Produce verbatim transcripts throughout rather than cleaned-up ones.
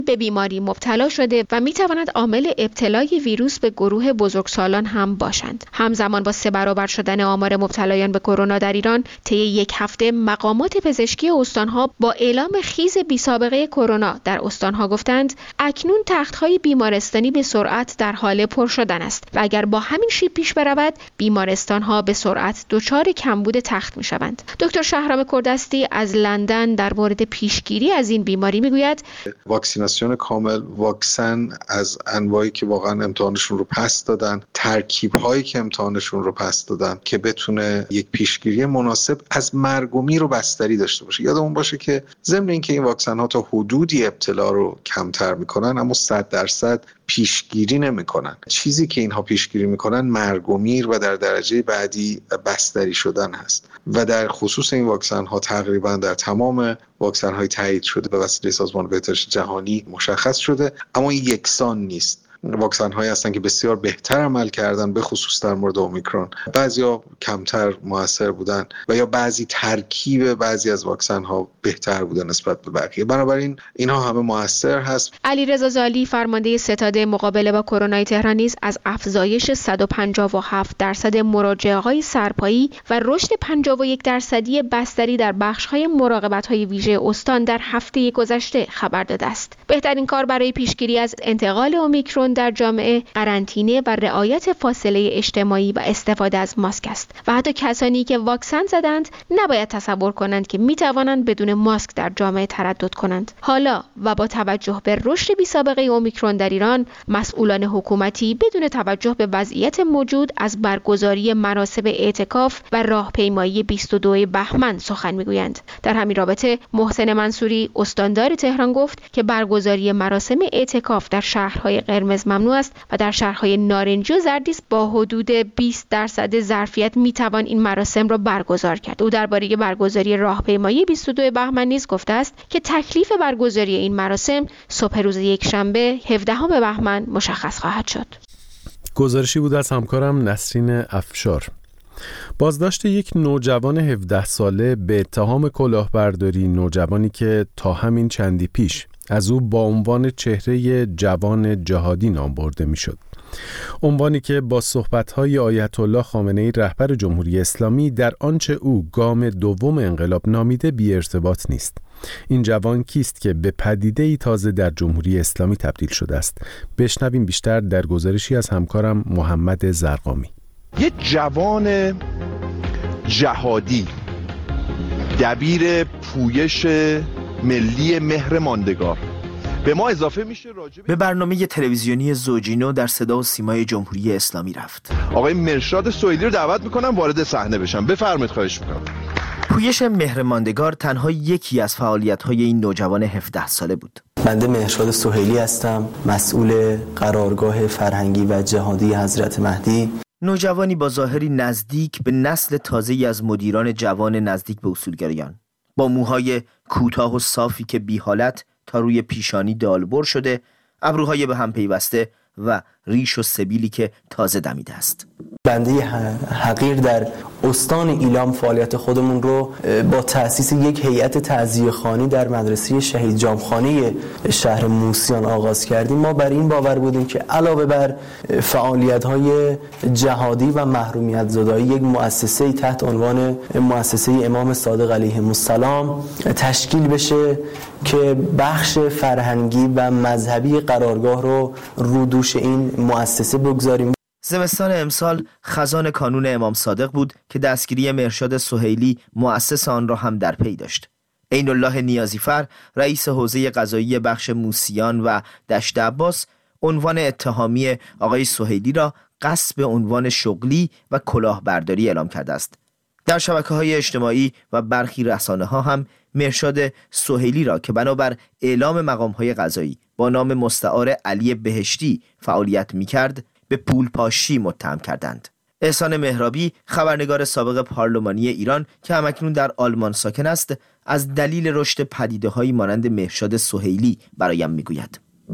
به بیماری مبتلا شده و میتواند عامل ابتلای ویروس به گروه بزرگسالان هم باشند. همزمان با سه برابر شدن آمار مبتلایان به کرونا در ایران، طی یک هفته مقامات پزشکی استانها با اعلام خیز بی‌سابقه کرونا در استانها گفتند اکنون تخت‌های بیمارستانی به سرعت در حال پر شدن است و اگر با همین شیب پیش برود بیمارستانها به سرعت دچار کمبود تخت می‌شوند. دکتر شهرام کردستی از لندن در مورد پیشگیری از این بیماری میگوید واکسیناسیون کامل، واکسن از انواعی که واقعا امتحانشون رو پس دادن، ترکیب‌هایی که امتحانشون رو پس دادن که بتونه یک پیشگیری مناسب از مرگ و میر و بستری داشته باشه. یادمون باشه که ضمن اینکه این واکسن‌ها تا حدودی ابتلا رو کمتر میکنن اما صد درصد پیشگیری نمیکنن. چیزی که اینها پیشگیری میکنن مرگ و میر و در درجه بعدی بستری شدن هست و در خصوص این واکسن ها تقریبا در تمام واکسن های تایید شده به وسیله سازمان بهداشت جهانی مشخص شده، اما یکسان نیست. واکسن هایی هستن که بسیار بهتر عمل کردن، به خصوص در مورد اومیکرون بعضیا کمتر موثر بودن و یا بعضی ترکیب بعضی از واکسن ها بهتر بودن نسبت به بقیه. بنابراین اینها همه موثر هست. علیرضا زالی فرمانده ستاد مقابله با کرونا تهران نیز از افزایش صد و پنجاه و هفت درصد مراجعه های سرپایی و رشد پنجاه و یک درصدی بستری در بخش های مراقبت های ویژه استان در هفته گذشته خبر داده است. بهترین کار برای پیشگیری از انتقال اومیکرون در جامعه قرنطینه و رعایت فاصله اجتماعی و استفاده از ماسک است و حتی کسانی که واکسن زدند نباید تصور کنند که می توانند بدون ماسک در جامعه تردد کنند. حالا و با توجه به رشد بی‌سابقه اومیکرون در ایران، مسئولان حکومتی بدون توجه به وضعیت موجود از برگزاری مراسم اعتکاف و راهپیمایی بیست و دو بهمن سخن میگویند. در همین رابطه محسن منصوری استاندار تهران گفت که برگزاری مراسم اعتکاف در شهرهای قرمز ممنوع است و در شهرهای نارنجی و زردیس با حدود بیست درصد ظرفیت میتوان این مراسم را برگزار کرد. او درباره برگزاری راهپیمایی بیست و دو بهمن نیز گفته است که تکلیف برگزاری این مراسم صبح روز یکشنبه هفدهم بهمن مشخص خواهد شد. گزارشی بود از همکارم نسرین افشار. بازداشت یک نوجوان هفده ساله به اتهام کلاهبرداری، نوجوانی که تا همین چندی پیش از او با عنوان چهره جوان جهادی نام برده میشد. عنوانی که با صحبت‌های آیت الله خامنه‌ای رهبر جمهوری اسلامی در آنچه او گام دوم انقلاب نامیده بی ارتباط نیست. این جوان کیست که به پدیده‌ای تازه در جمهوری اسلامی تبدیل شده است؟ بشنویم بیشتر در گزارشی از همکارم محمد زرقامی. یک جوان جهادی، دبیر پویش ملی مهر ماندگار، به ما اضافه میشه راجب به برنامه تلویزیونی زوجینو در صدا و سیمای جمهوری اسلامی رفت. آقای مرشاد سهیلی رو دعوت میکنم وارد صحنه بشن. بفرمایید، خواهش میکنم. پویش مهر ماندگار تنها یکی از فعالیت‌های این نوجوان هفده ساله بود. بنده مرشاد سهیلی هستم، مسئول قرارگاه فرهنگی و جهادی حضرت مهدی. نوجوانی با ظاهری نزدیک به نسل تازه‌ای از مدیران جوان نزدیک به اصولگرایان، با موهای کوتاه و صافی که بی حالت تا روی پیشانی دالبر شده، ابروهای به هم پیوسته و ریش و سبیلی که تازه دمیده است. بنده حقیر در استان ایلام فعالیت خودمون رو با تأسیس یک هیئت تعزیه‌خوانی در مدرسه شهید جامخانه شهر موسیان آغاز کردیم. ما بر این باور بودیم که علاوه بر فعالیت‌های جهادی و محرومیت زدایی، یک مؤسسه‌ای تحت عنوان مؤسسه امام صادق علیه السلام تشکیل بشه که بخش فرهنگی و مذهبی قرارگاه رو رو دوش این مؤسسه بگذاریم. زمستان امسال خزان کانون امام صادق بود که دستگیری مرشاد سهیلی مؤسس آن را هم در پی داشت. عین الله نیازیفر، رئیس حوزه قضایی بخش موسیان و دشت عباس، عنوان اتهامی آقای سهیلی را غصب عنوان شغلی و کلاهبرداری اعلام کرده است. در شبکه‌های اجتماعی و برخی رسانه‌ها هم مرشاد سهیلی را که بنابر اعلام مقام‌های قضایی با نام مستعار علی بهشتی فعالیت می‌کرد به پول پاشی متهم کردند. احسان مهرابی، خبرنگار سابق پارلمانی ایران که همکنون در آلمان ساکن است، از دلیل رشد پدیده‌هایی مانند مرشاد سهیلی برایم میگوید.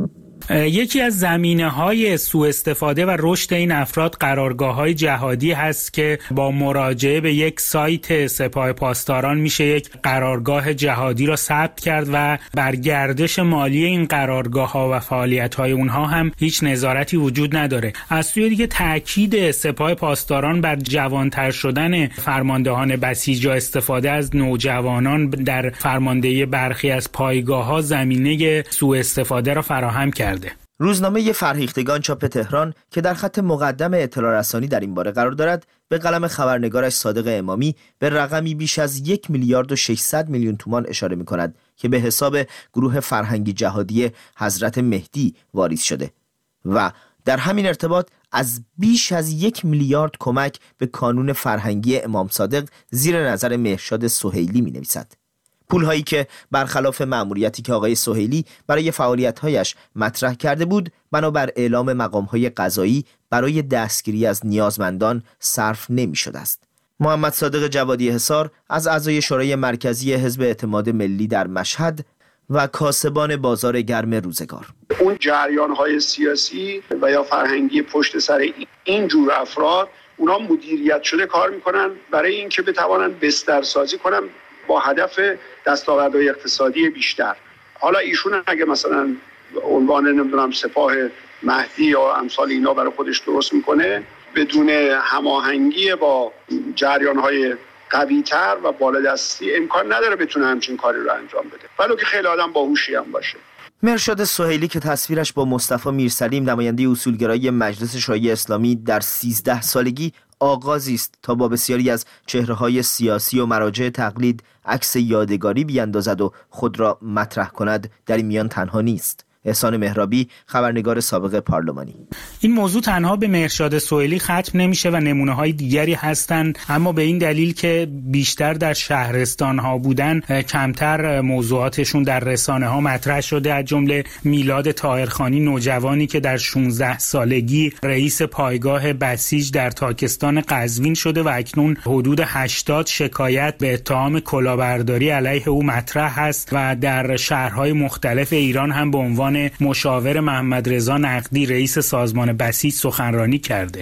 یکی از زمینه‌های سوء استفاده و رشد این افراد قرارگاه‌های جهادی هست که با مراجعه به یک سایت سپاه پاسداران میشه یک قرارگاه جهادی را ثبت کرد و بر گردش مالی این قرارگاه‌ها و فعالیت‌های اونها هم هیچ نظارتی وجود نداره. از سوی دیگه تاکید سپاه پاسداران بر جوانتر شدن فرماندهان بسیج و استفاده از نوجوانان در فرماندهی برخی از پایگاه‌ها زمینه سوء استفاده را فراهم کرده. روزنامه فرهیختگان چاپ تهران که در خط مقدم اطلاع رسانی در این باره قرار دارد، به قلم خبرنگارش صادق امامی به رقمی بیش از یک میلیارد و ششصد میلیون تومان اشاره می کند که به حساب گروه فرهنگی جهادی حضرت مهدی واریز شده و در همین ارتباط از بیش از یک میلیارد کمک به کانون فرهنگی امام صادق زیر نظر مهرشاد سهیلی می نویسد. پولهایی که برخلاف مأموریتی که آقای سهیلی برای فعالیت‌هایش مطرح کرده بود، بنابر اعلام مقام‌های قضایی برای دستگیری از نیازمندان صرف نمی‌شده است. محمد صادق جوادی حصار از اعضای شورای مرکزی حزب اعتماد ملی در مشهد و کاسبان بازار گرم روزگار. اون جریان‌های سیاسی و یا فرهنگی پشت سر این جور افراد، اونا مدیریت شده کار می‌کنن برای اینکه بتوانن بسترسازی کنن با هدف دستاوردهای اقتصادی بیشتر. حالا ایشون اگه مثلا عنوان نمیدونم سپاه مهدی یا امثال اینا برای خودش درست میکنه، بدون هماهنگی با جریان‌های قوی‌تر و بالادستی امکان نداره بتونه همچین کاری رو انجام بده، ولو که خیلی آدم باهوشی هم باشه. مهرشاد سهیلی که تصویرش با مصطفی میرسلیم نماینده اصولگرایی مجلس شورای اسلامی در سیزده سالگی آغازی است تا با بسیاری از چهره‌های سیاسی و مراجع تقلید عکس یادگاری بیاندازد و خود را مطرح کند، در این میان تنها نیست. احسان مهرابی، خبرنگار سابق پارلمانی: این موضوع تنها به مهرشاد سهیلی ختم نمیشه و نمونه‌های دیگری هستند، اما به این دلیل که بیشتر در شهرستان‌ها بودن کمتر موضوعاتشون در رسانه‌ها مطرح شده. از جمله میلاد طاهرخانی، نوجوانی که در شانزده سالگی رئیس پایگاه بسیج در تاکستان قزوین شده و اکنون حدود هشتاد شکایت به اتهام کلاهبرداری علیه او مطرح است و در شهرهای مختلف ایران هم به عنوان مشاور محمد رضا نقدی رئیس سازمان بسیج سخنرانی کرده.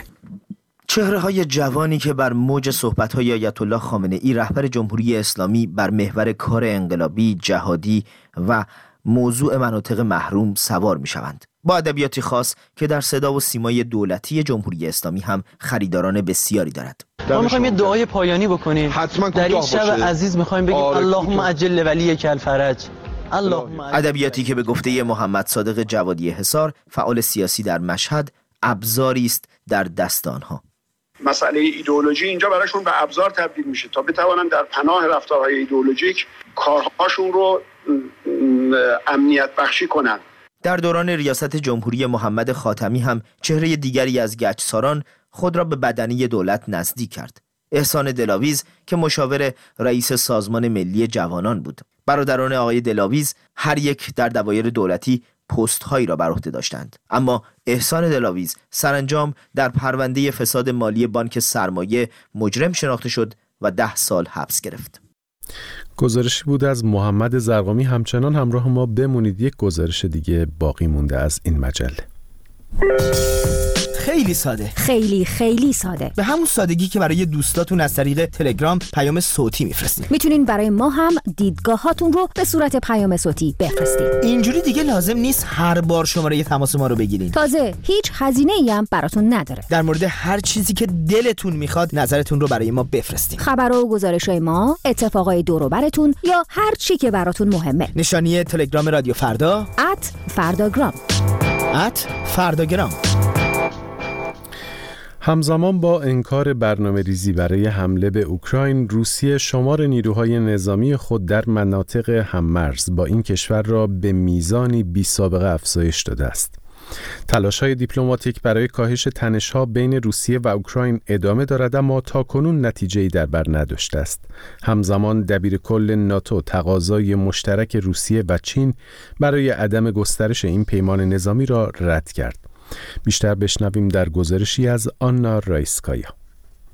چهره‌های جوانی که بر موج صحبت‌های آیت الله خامنه ای رهبر جمهوری اسلامی بر محور کار انقلابی، جهادی و موضوع مناطق محروم سوار می‌شوند، با ادبیاتی خاص که در صدا و سیمای دولتی جمهوری اسلامی هم خریداران بسیاری دارد. ما می‌خوایم یه دعای پایانی بکنیم. حتما در این شب عزیز می‌خوایم بگیم اللهم عجل ولیک الفرج. ادبیاتی که به گفته محمد صادق جوادی حصار، فعال سیاسی در مشهد، ابزاری است در دست آنها. مسئله ایدئولوژی اینجا براشون به ابزار تبدیل میشه تا بتوانن در پناه رفتارهای ایدئولوژیک کارهاشون رو امنیت بخشی کنن. در دوران ریاست جمهوری محمد خاتمی هم چهره دیگری از گچساران خود را به بدنه دولت نزدیک کرد. احسان دلاویز که مشاور رئیس سازمان ملی جوانان بود. برادران آقای دلاویز هر یک در دوایر دولتی پست هایی را بر عهده داشتند، اما احسان دلاویز سرانجام در پرونده فساد مالی بانک سرمایه مجرم شناخته شد و ده سال حبس گرفت. گزارشی بود از محمد زرقامی. همچنان همراه ما بمونید، یک گزارش دیگه باقی مونده از این مجله. خیلی ساده، خیلی خیلی ساده، به همون سادگی که برای دوستاتون از طریق تلگرام پیام صوتی میفرستین. میتونین برای ما هم دیدگاهاتون رو به صورت پیام صوتی بفرستین. اینجوری دیگه لازم نیست هر بار شماره تماس ما رو بگیرین. تازه هیچ هزینه‌ای هم براتون نداره. در مورد هر چیزی که دلتون میخواد نظرتون رو برای ما بفرستین. خبرها و گزارش‌های ما، اتفاقای دور و براتون یا هر چی که براتون مهمه. نشانی تلگرام رادیو فردا ات فرداگرام ات فرداگرام. همزمان با انکار برنامه ریزی برای حمله به اوکراین، روسیه شمار نیروهای نظامی خود در مناطق هممرز با این کشور را به میزانی بی‌سابقه افزایش داده است. تلاش‌های دیپلماتیک برای کاهش تنش‌ها بین روسیه و اوکراین ادامه دارد، اما تاکنون نتیجه‌ای در بر نداشته است. همزمان دبیرکل ناتو تقاضای مشترک روسیه و چین برای عدم گسترش این پیمان نظامی را رد کرد. بیشتر بشنویم در گزارشی از آنا رایسکایا.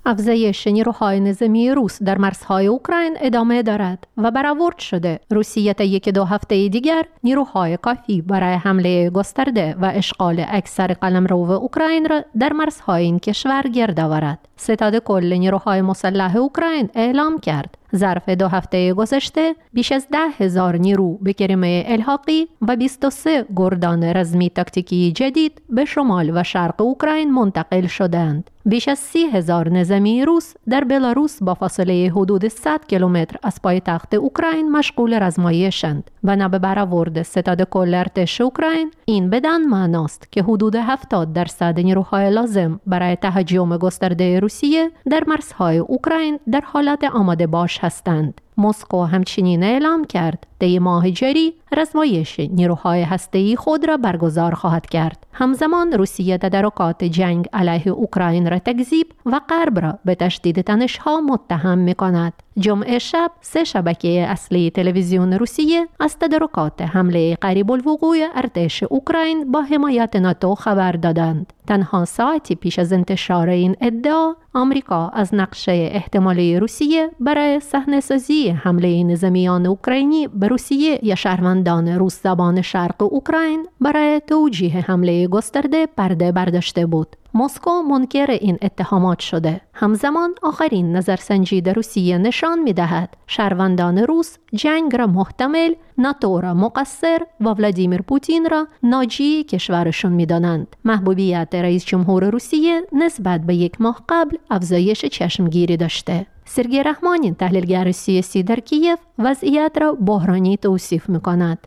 افزایش نیروهای نظامی روس در مرزهای اوکراین ادامه دارد و برآورد شده روسیه تا یک دو هفته دیگر نیروهای کافی برای حمله گسترده و اشغال اکثر قلمرو اوکراین را در مرزهای این کشور گرد آورد. ستاد کل نیروهای مسلح اوکراین اعلام کرد ظرف دو هفته گذشته بیش از ده هزار نیرو به کریمه الحاقی و بیست و سه گردان رزمی تاکتیکی جدید به شمال و شرق اوکراین منتقل شدند. بیش از سی هزار نظامی روس در بلاروس با فاصله حدود صد کیلومتر از پایتخت اوکراین مشغول رزمایشند و نه به برآورد ستاد کل ارتش اوکراین این بدان معناست که حدود هفتاد درصد نیروهای لازم برای تهاجم گسترده روسیه در مرزهای اوکراین در حالت آماده باش هستند. مسکو همچنین اعلام کرد طی ماه جاری رزمایش نیروهای هسته‌ای خود را برگزار خواهد کرد. همزمان روسیه تدارکات جنگ علیه اوکراین را تکذیب و غرب را به تشدید تنش‌ها متهم می‌کند. جمعه شب سه شبکه اصلی تلویزیون روسیه از تدارکات حمله قریب الوقوع ارتش اوکراین با حمایت ناتو خبر دادند. تنها ساعتی پیش از انتشار این ادعا آمریکا از نقشه احتمالی روسیه برای صحنه‌سازی حمله نظامیان اوکراینی به روسیه یا شهروندان روس زبان شرق اوکراین برای توجیه حمله گسترده پرده برداشته بود. مسکو منکر این اتهامات شده. همزمان آخرین نظرسنجی در روسیه نشان می‌دهد شهروندان روس جنگ را محتمل، ناتو را مقصر و ولادیمیر پوتین را ناجی کشورشون می‌دانند. محبوبیت رئیس جمهور روسیه نسبت به یک ماه قبل افزایش چشمگیری داشته. سرگی رحمانی تحلیلگر سیاسی در کیف وضعیت را بحرانی توصیف می‌کند.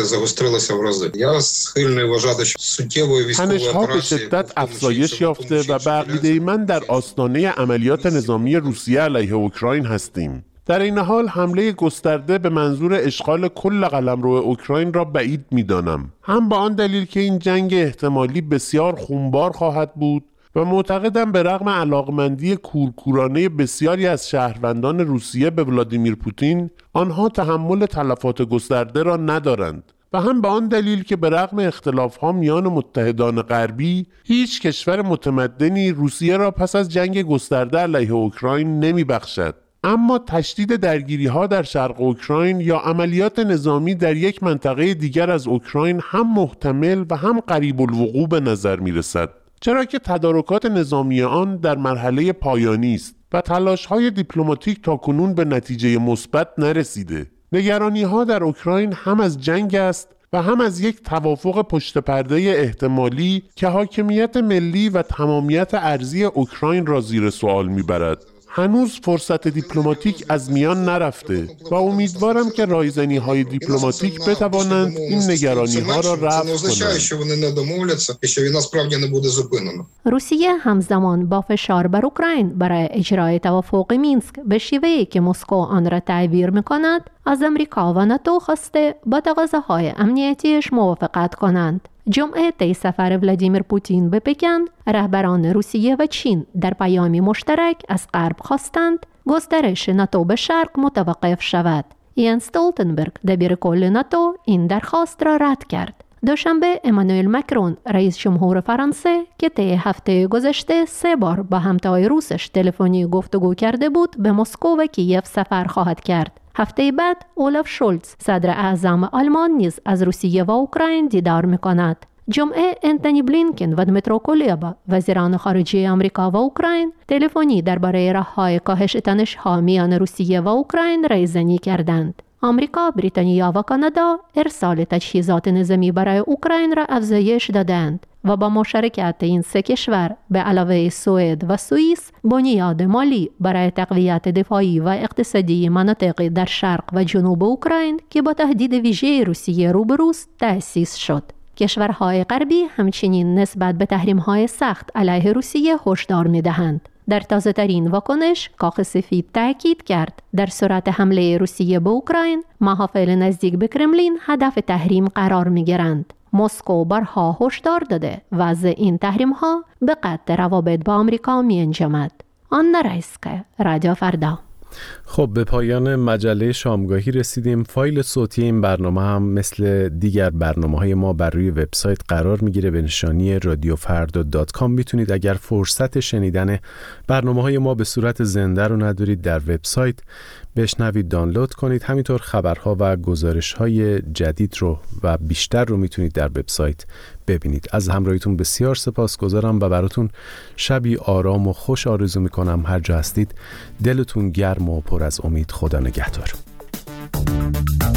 تنش‌ها به شدت افزایش یافته و به عقیده من در آستانه عملیات نظامی روسیه علیه اوکراین هستیم. در این حال حمله گسترده به منظور اشغال کل قلمرو اوکراین را بعید می‌دانم. هم به آن دلیل که این جنگ احتمالی بسیار خونبار خواهد بود و معتقدم به رغم علاقمندی کورکورانه بسیاری از شهروندان روسیه به ولادیمیر پوتین، آنها تحمل تلفات گسترده را ندارند و هم به آن دلیل که به رغم اختلاف‌ها میان متحدان غربی، هیچ کشور متمدنی روسیه را پس از جنگ گسترده علیه اوکراین نمی‌بخشد. اما تشدید درگیری‌ها در شرق اوکراین یا عملیات نظامی در یک منطقه دیگر از اوکراین هم محتمل و هم قریب الوقوع به نظر می‌رسد، چرا که تدارکات نظامی آن در مرحله پایانی است و تلاش‌های دیپلماتیک تاکنون به نتیجه مثبت نرسیده. نگرانی‌ها در اوکراین هم از جنگ است و هم از یک توافق پشت پرده احتمالی که حاکمیت ملی و تمامیت ارضی اوکراین را زیر سوال می‌برد. هنوز فرصت دیپلماتیک از میان نرفته و امیدوارم که رایزنی‌های دیپلماتیک بتوانند این نگرانی‌ها را رفع کنند. روسیه همزمان با فشار بر اوکراین برای اجرای توافق مینسک به شیوهی که مسکو آن را تعبیر می‌کند، از امریکا و ناتو خواسته با تقاضاهای امنیتیش موافقت کنند. جمعه طی سفر ولادیمیر پوتین به پکن، رهبران روسیه و چین در پیامی مشترک از غرب خواستند گسترش ناتو به شرق متوقف شود. یان استولتنبرگ دبیر کل ناتو این درخواست را رد کرد. دوشنبه امانوئل مکرون رئیس جمهور فرانسه که طی هفته گذشته سه بار با همتای روسش تلفنی گفتگو کرده بود به مسکو و کیف سفر خواهد کرد. هفته بعد اولاف شولز صدر اعظم آلمان نیز از روسیه و اوکراین دیدار می‌کند. جمعه انتونی بلینکن و دمیترو کولبا وزیران خارجه آمریکا و اوکراین تلفنی درباره راه‌های کاهش تنش‌ها میان روسیه و اوکراین رایزنی کردند. آمریکا، بریتانیا و کانادا ارسال تجهیزات نظامی برای اوکراین را افزایش دادند و با مشارکت این سه کشور به علاوه سوئد و سوئیس بنیاد مالی برای تقویت دفاعی و اقتصادی مناطق در شرق و جنوب اوکراین که با تهدید ویژه روسیه روبروست تأسیس شد. کشورهای غربی همچنین نسبت به تحریم‌های سخت علیه روسیه هشدار می‌دهند. در تازه‌ترین واکنش کاخ سفید تاکید کرد در صورت حمله روسیه به اوکراین محافل نزدیک به کرملین هدف تحریم قرار می‌گیرند. مسکو بارها هشدار داده وضع این تحریم‌ها به قطع روابط با آمریکا می‌انجامد. آنا رایسکا، رادیو فردا. خب به پایان مجله شامگاهی رسیدیم. فایل صوتی این برنامه هم مثل دیگر برنامه‌های ما بر روی وبسایت قرار میگیره به نشانی رادیو فردا دات کام. میتونید اگر فرصت شنیدن برنامه‌های ما به صورت زنده رو ندارید در وبسایت بشنوید، دانلود کنید. همینطور خبرها و گزارش‌های جدید رو و بیشتر رو میتونید در وبسایت ببینید. از همراهیتون بسیار سپاسگزارم و براتون شبی آرام و خوش آرزو میکنم. هر جا هستید دلتون گرم و پر از امید. خدا نگهدار.